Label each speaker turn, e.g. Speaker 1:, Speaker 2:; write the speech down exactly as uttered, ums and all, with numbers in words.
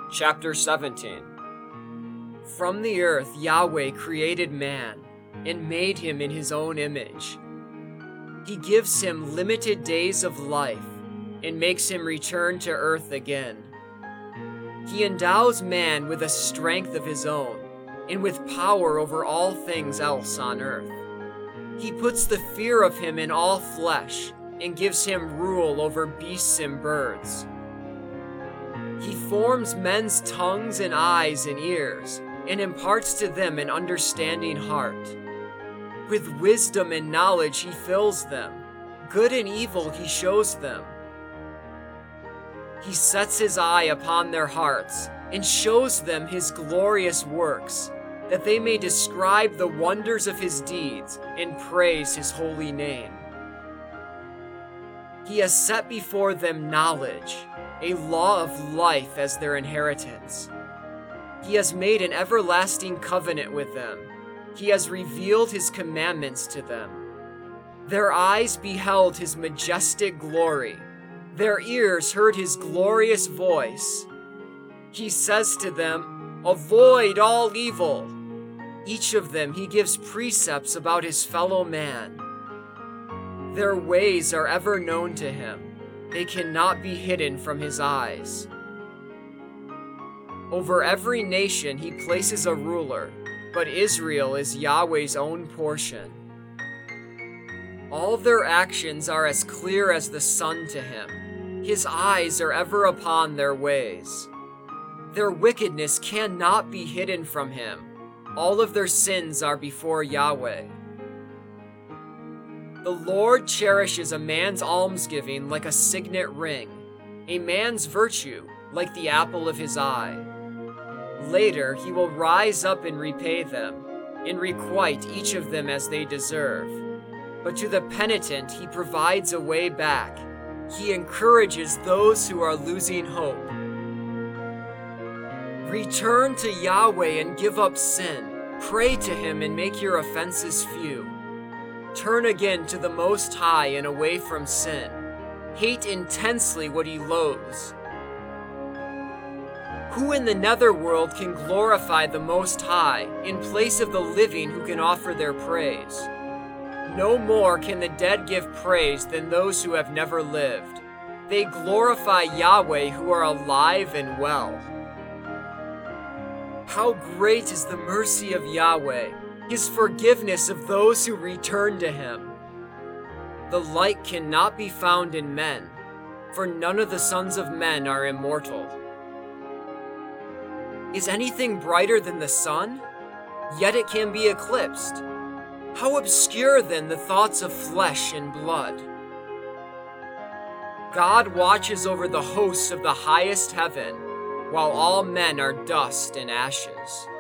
Speaker 1: Chapter seventeen. From the earth Yahweh created man, and made him in his own image. He gives him limited days of life, and makes him return to earth again. He endows man with a strength of his own, and with power over all things else on earth. He puts the fear of him in all flesh, and gives him rule over beasts and birds. He forms men's tongues and eyes and ears, and imparts to them an understanding heart. With wisdom and knowledge he fills them, good and evil he shows them. He sets his eye upon their hearts, and shows them his glorious works, that they may describe the wonders of his deeds and praise his holy name. He has set before them knowledge, a law of life as their inheritance. He has made an everlasting covenant with them. He has revealed his commandments to them. Their eyes beheld his majestic glory. Their ears heard his glorious voice. He says to them, "Avoid all evil." Each of them he gives precepts about his fellow man. Their ways are ever known to him. They cannot be hidden from his eyes. Over every nation he places a ruler, but Israel is Yahweh's own portion. All their actions are as clear as the sun to him. His eyes are ever upon their ways. Their wickedness cannot be hidden from him. All of their sins are before Yahweh. The Lord cherishes a man's almsgiving like a signet ring, a man's virtue like the apple of his eye. Later he will rise up and repay them, and requite each of them as they deserve. But to the penitent he provides a way back. He encourages those who are losing hope. Return to Yahweh and give up sin. Pray to him and make your offenses few. Turn again to the Most High and away from sin. Hate intensely what he loathes. Who in the netherworld can glorify the Most High in place of the living who can offer their praise? No more can the dead give praise than those who have never lived. They glorify Yahweh who are alive and well. How great is the mercy of Yahweh, his forgiveness of those who return to him. The like cannot be found in men, for none of the sons of men are immortal. Is anything brighter than the sun? Yet it can be eclipsed. How obscure then the thoughts of flesh and blood. God watches over the hosts of the highest heaven, while all men are dust and ashes.